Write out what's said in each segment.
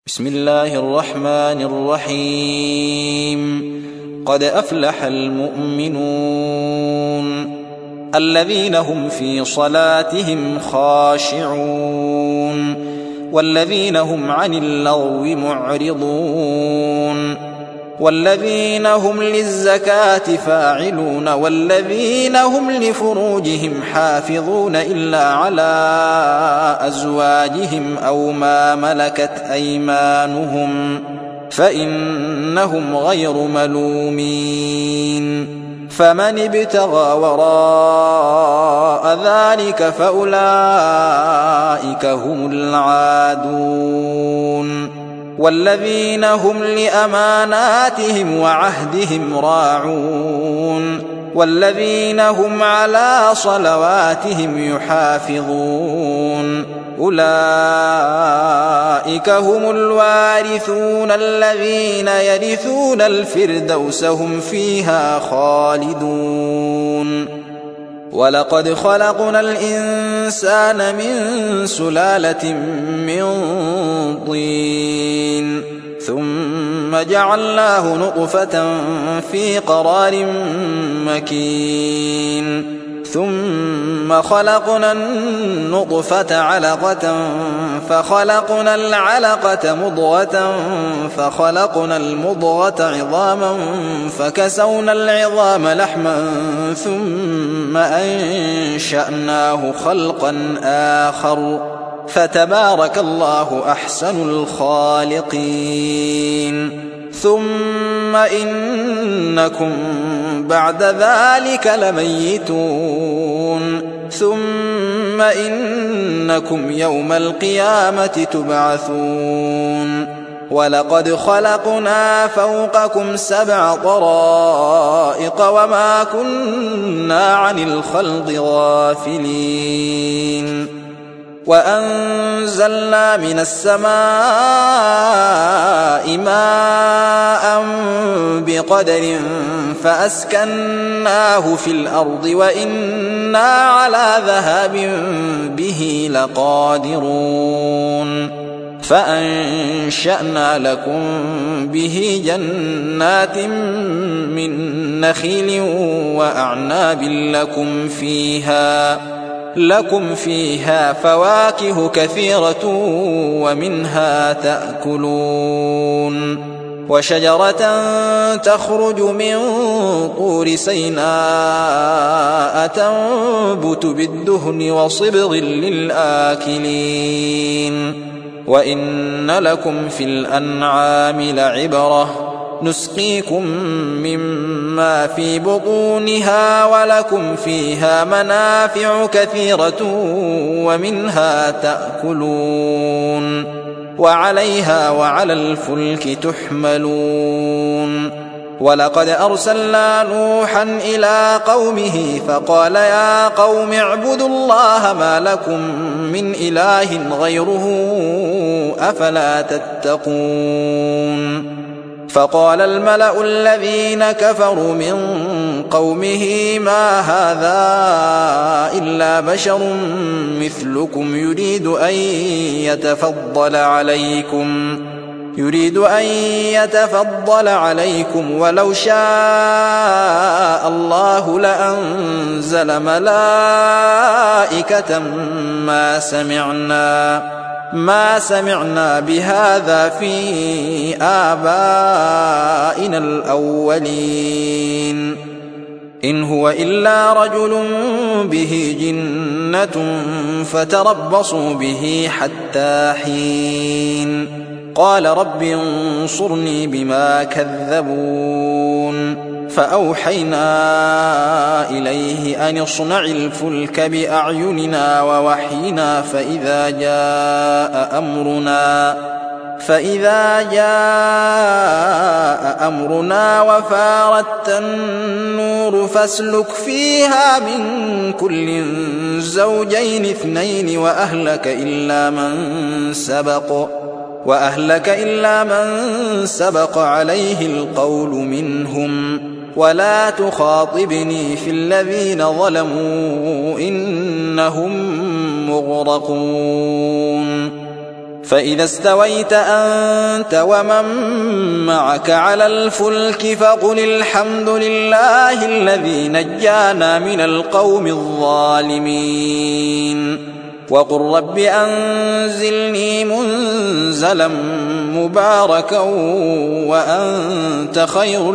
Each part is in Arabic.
بسم الله الرحمن الرحيم. قد أفلح المؤمنون الذين هم في صلاتهم خاشعون والذين هم عن اللغو معرضون والذين هم للزكاة فاعلون والذين هم لفروجهم حافظون إلا على أزواجهم أو ما ملكت أيمانهم فإنهم غير ملومين. فمن ابتغى وراء ذلك فأولئك هم العادون والذين هم لأماناتهم وعهدهم راعون والذين هم على صلواتهم يحافظون أولئك هم الوارثون الذين يرثون الفردوس هم فيها خالدون. ولقد خلقنا الإنسان من سلالة من طين ثم جعلناه نطفة في قرار مكين ثم خلقنا النطفة علقة فخلقنا العلقة مضغة فخلقنا المضغة عظاما فكسونا العظام لحما ثم أنشأناه خلقا آخر فتبارك الله أحسن الخالقين. ثم إنكم بعد ذلك لميتون ثم إنكم يوم القيامة تبعثون. ولقد خلقنا فوقكم 7 طرائق وما كنا عن الخلق غافلين. وأنزلنا من السماء ماء بقدر فأسكناه في الأرض وإنا على ذهاب به لقادرون. فأنشأنا لكم به جنات من نخيل وأعناب لكم فيها فواكه كثيرة ومنها تأكلون. وشجرة تخرج من طور سيناء تنبت بالدهن وصبغ للآكلين. وإن لكم في الأنعام لعبرة نسقيكم مما في بطونها ولكم فيها منافع كثيرة ومنها تأكلون وعليها وعلى الفلك تحملون. ولقد أرسلنا نوحا إلى قومه فقال يا قوم اعبدوا الله ما لكم من إله غيره أفلا تتقون. فقال الملأ الذين كفروا من قومه ما هذا إلا بشر مثلكم يريد أن يتفضل عليكم ولو شاء الله لأنزل ملائكة ما سمعنا بهذا في آبائنا الأولين إن هو إلا رجل به جنة فتربصوا به حتى حين. قال رب انصرني بما كذبون. فأوحينا إليه أن اصنع الفلك بأعيننا ووحينا فإذا جاء أمرنا وفارت النور فاسلك فيها من كل زوجين 2 وأهلك إلا من سبق عليه القول منهم ولا تخاطبني في الذين ظلموا إنهم مغرقون. فإذا استويت أنت ومن معك على الفلك فقل الحمد لله الذي نجانا من القوم الظالمين وقل رب أنزلني منزلا مباركا وأنت خير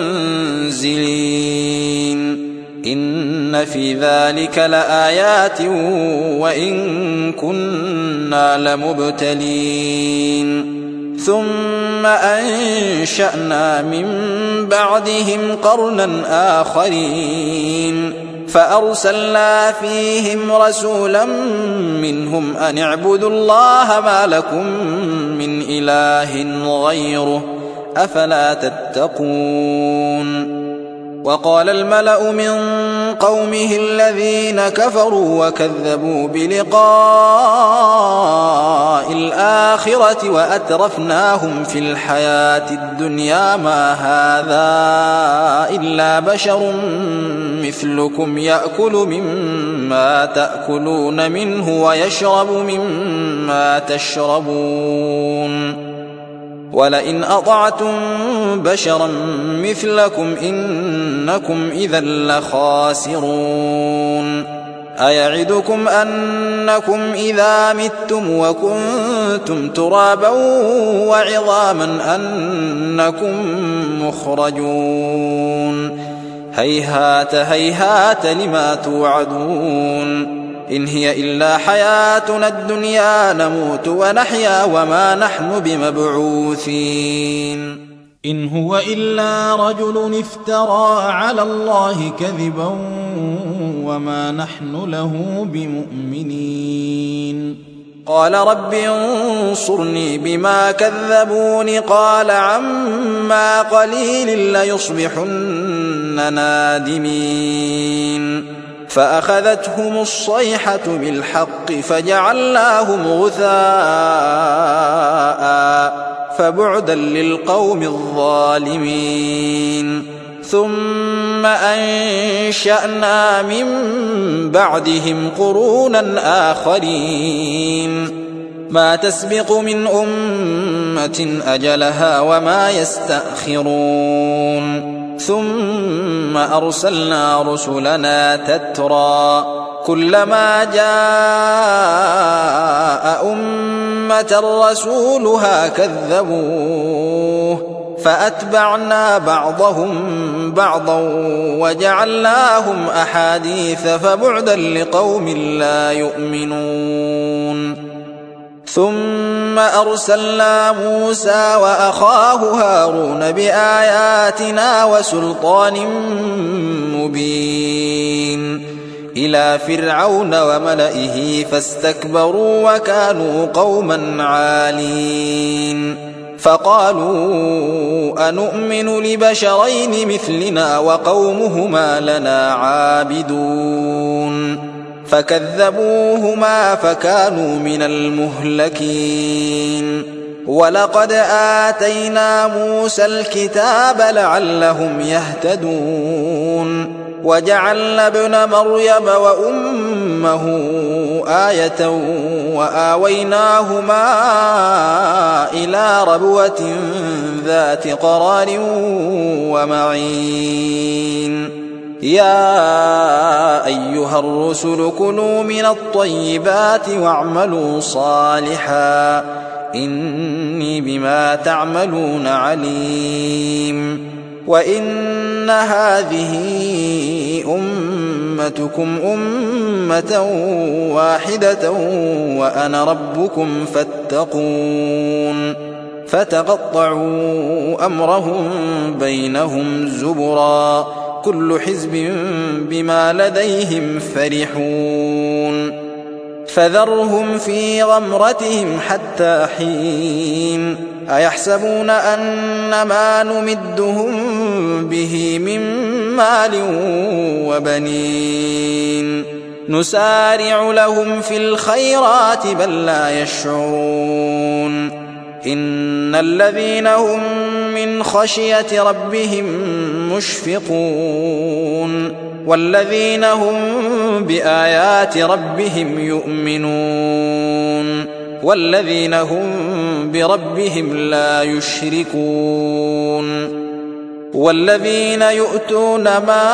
المنزلين إن في ذلك لآيات وإن كنا لمبتلين ثم أنشأنا من بعدهم قرنا آخرين فأرسلنا فيهم رسولا منهم أن اعبدوا الله ما لكم من إله غيره أفلا تتقون وقال الملأ من قومه الذين كفروا وكذبوا بلقاء الآخرة وأترفناهم في الحياة الدنيا ما هذا إلا بشر مثلكم يأكل مما تأكلون منه ويشرب مما تشربون ولئن أطعتم بشرا مثلكم إنكم إذا لخاسرون أيعدكم أنكم إذا متم وكنتم ترابا وعظاما أنكم مخرجون هيهات هيهات لما توعدون إن هي إلا حياتنا الدنيا نموت ونحيا وما نحن بمبعوثين إن هو إلا رجل افترى على الله كذبا وما نحن له بمؤمنين قال رب انصرني بما كذبون قال عما قليل ليصبحن نادمين فأخذتهم الصيحة بالحق فجعلناهم غثاء فبعدا للقوم الظالمين ثم أنشأنا من بعدهم قرونا آخرين ما تسبق من أمة أجلها وما يستأخرون ثم أرسلنا رسلنا تترى كلما جاء أمة رسولها كذبوه فأتبعنا بعضهم بعضا وجعلناهم أحاديث فبعدا لقوم لا يؤمنون ثم أرسلنا موسى وأخاه هارون بآياتنا وسلطان مبين إلى فرعون وملئه فاستكبروا وكانوا قوما عالين فقالوا أنؤمن لبشرين مثلنا وقومهما لنا عابدون فكذبوهما فكانوا من المهلكين ولقد آتينا موسى الكتاب لعلهم يهتدون وجعلنا ابن مريم وأمه آية وآويناهما إلى ربوة ذات قرار ومعين يا أيها الرسل كلوا من الطيبات واعملوا صالحا إني بما تعملون عليم وإن هذه أمتكم أمة واحدة وأنا ربكم فاتقون فتقطعوا أمرهم بينهم زبرا كل حزب بما لديهم فرحون فذرهم في غمرتهم حتى حين أيحسبون أن ما نمدهم به من مال وبنين نسارع لهم في الخيرات بل لا يشعرون إن الذين هم من خشية ربهم مشفقون والذين هم بآيات ربهم يؤمنون والذين هم بربهم لا يشركون والذين يؤتون ما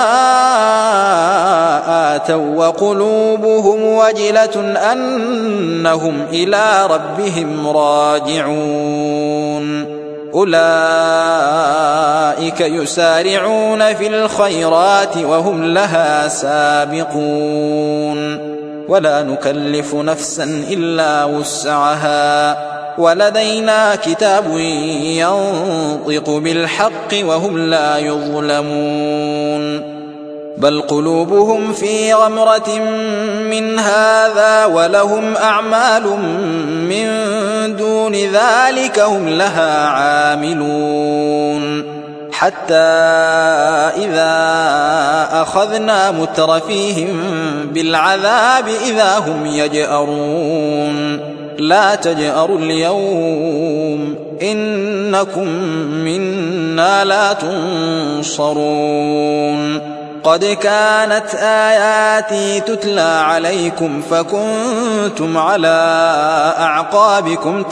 آتوا وقلوبهم وجلة أنهم إلى ربهم راجعون أولئك يسارعون في الخيرات وهم لها سابقون ولا نكلف نفسا إلا وسعها ولدينا كتاب ينطق بالحق وهم لا يظلمون بل قلوبهم في غمرة من هذا ولهم أعمال من دون ذلك هم لها عاملون حتى إذا أخذنا مترفيهم بالعذاب إذا هم يجأرون لا تجأروا اليوم إنكم منا لا تنصرون قد كانت آياتي تتلى عليكم فكنتم على أعقابكم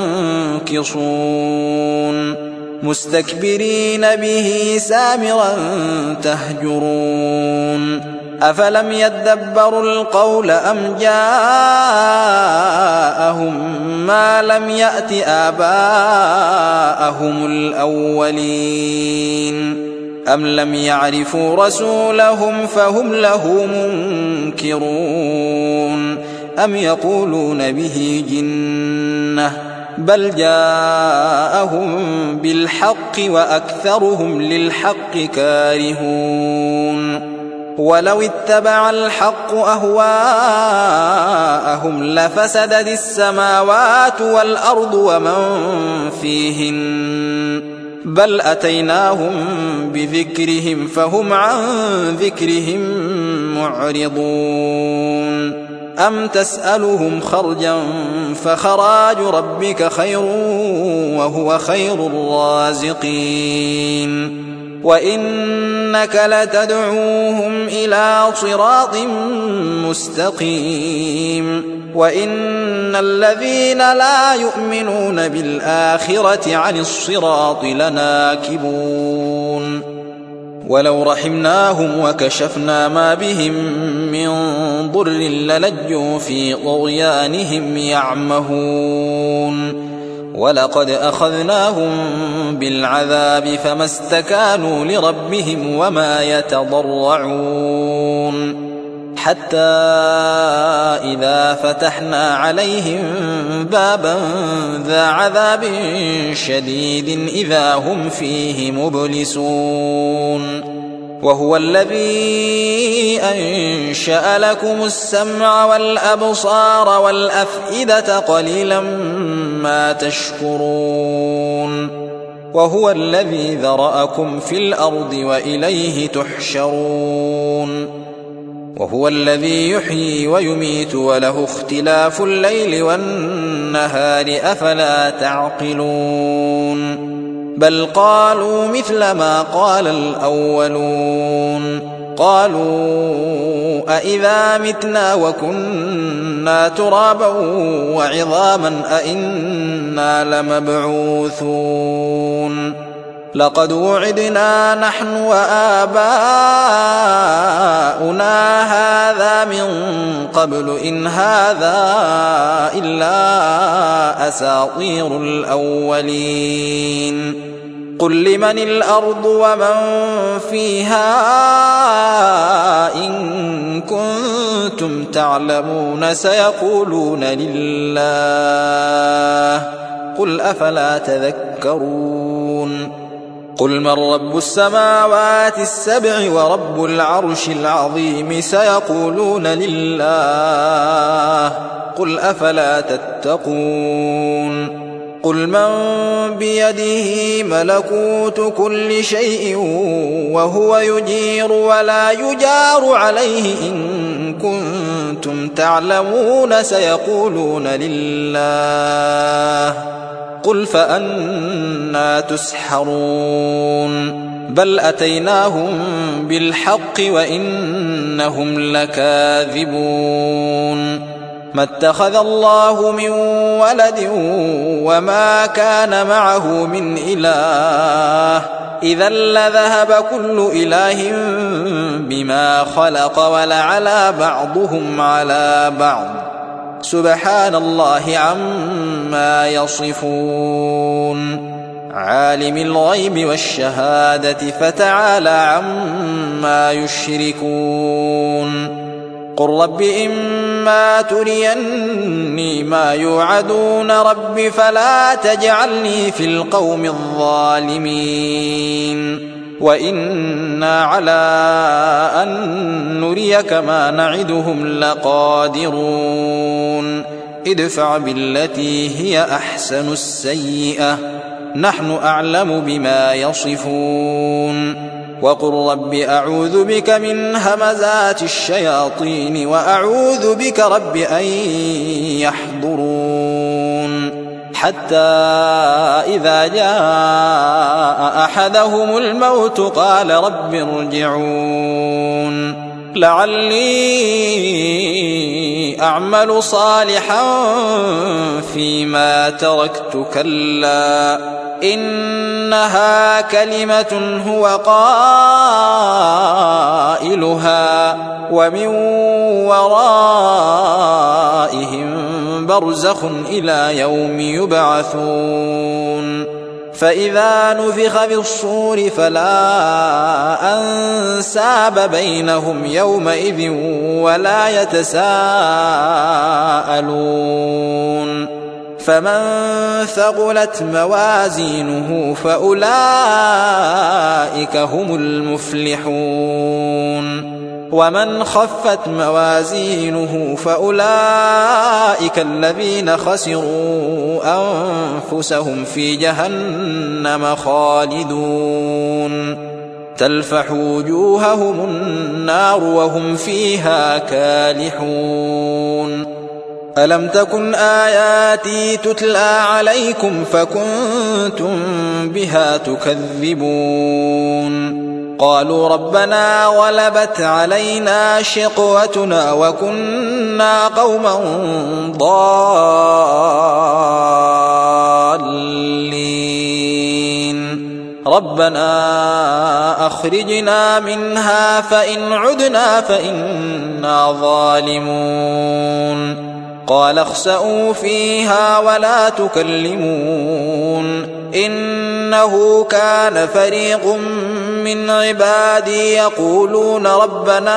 تنكصون مستكبرين به سامرا تهجرون أفلم يدبروا القول أم جاءهم ما لم يأت آباءهم الأولين أم لم يعرفوا رسولهم فهم له منكرون أم يقولون به جنة بل جاءهم بالحق وأكثرهم للحق كارهون ولو اتبع الحق أهواءهم لفسدت السماوات والأرض ومن فيهن بل أتيناهم بذكرهم فهم عن ذكرهم معرضون أم تسألهم خرجا فخراج ربك خير وهو خير الرازقين وإنك لتدعوهم إلى صراط مستقيم وإن الذين لا يؤمنون بالآخرة عن الصراط لناكبون ولو رحمناهم وكشفنا ما بهم من ضر للجوا في طغيانهم يعمهون ولقد أخذناهم بالعذاب فما استكانوا لربهم وما يتضرعون حتى إذا فتحنا عليهم بابا ذا عذاب شديد إذا هم فيه مبلسون وهو الذي أنشأ لكم السمع والأبصار والأفئدة قليلا ما تشكرون وهو الذي ذرأكم في الأرض وإليه تحشرون وهو الذي يحيي ويميت وله اختلاف الليل والنهار أفلا تعقلون بل قالوا مثل ما قال الأولون قالوا أإذا متنا وكنا ترابا وعظاما أإنا لمبعوثون لقد وعدنا نحن وآباؤنا هذا من قبل إن هذا إلا أساطير الأولين قل لمن الأرض ومن فيها إن كنتم تعلمون سيقولون لله قل أفلا تذكرون قل من رب السماوات السبع ورب العرش العظيم سيقولون لله قل أفلا تتقون قل من بيده ملكوت كل شيء وهو يجير ولا يجار عليه إن كنتم تعلمون سيقولون لله قل فأنى تسحرون بل أتيناهم بالحق وإنهم لكاذبون ما اتخذ الله من ولد وما كان معه من إله إذا لذهب كل إله بما خلق ولعلى بعضهم على بعض سبحان الله عما يصفون عالم الغيب والشهادة فتعالى عما يشركون قل رب إما تريني ما يوعدون رب فلا تجعلني في القوم الظالمين وإنا على أن نريك ما نعدهم لقادرون ادفع بالتي هي أحسن السيئة نحن أعلم بما يصفون وقل رب أعوذ بك من همزات الشياطين وأعوذ بك رب أن يحضرون حتى إذا جاء أحدهم الموت قال رب ارجعون لعلي أعمل صالحا فيما تركت كلا إنها كلمة هو قائلها ومن ورائهم برزخ إلى يوم يبعثون فإذا نفخ في الصور فلا أنساب بينهم يومئذ ولا يتساءلون فمن ثقلت موازينه فأولئك هم المفلحون ومن خفت موازينه فأولئك الذين خسروا أنفسهم في جهنم خالدون تلفح وجوههم النار وهم فيها كالحون ألم تكن آياتي تتلى عليكم فكنتم بها تكذبون قالوا ربنا غلبت علينا شقوتنا وكنا قوما ضالين ربنا أخرجنا منها فإن عدنا فإنا ظالمون قال اخسئوا فيها ولا تكلمون إنه كان فريق من عبادي يقولون ربنا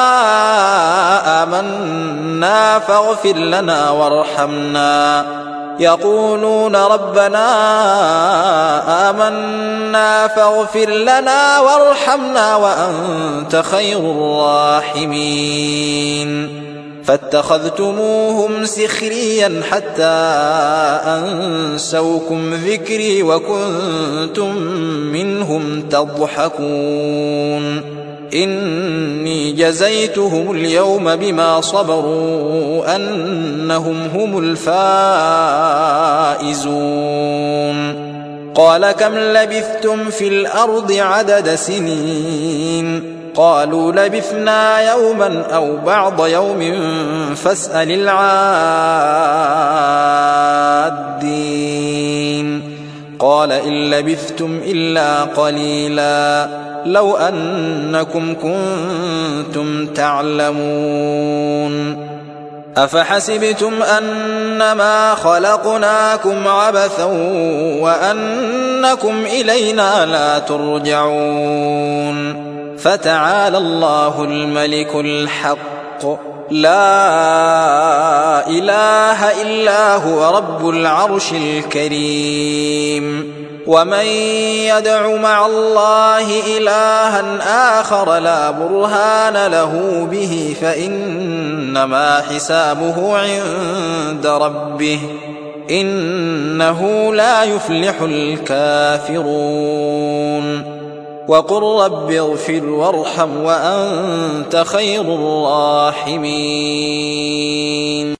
آمنا فاغفر لنا وارحمنا وأنت خير الراحمين فاتخذتموهم سخريا حتى أنسوكم ذكري وكنتم منهم تضحكون إني جزيتهم اليوم بما صبروا أنهم هم الفائزون قال كم لبثتم في الأرض عدد سنين قالوا لبثنا يوما أو بعض يوم فاسأل العادين قال إن لبثتم إلا قليلا لو أنكم كنتم تعلمون أفحسبتم أنما خلقناكم عبثا وأنكم إلينا لا ترجعون فتعالى الله الملك الحق لا إله إلا هو رب العرش الكريم ومن يدع مع الله إلها آخر لا برهان له به فإنما حسابه عند ربه إنه لا يفلح الكافرون وقل رب اغفر وارحم وأنت خير الراحمين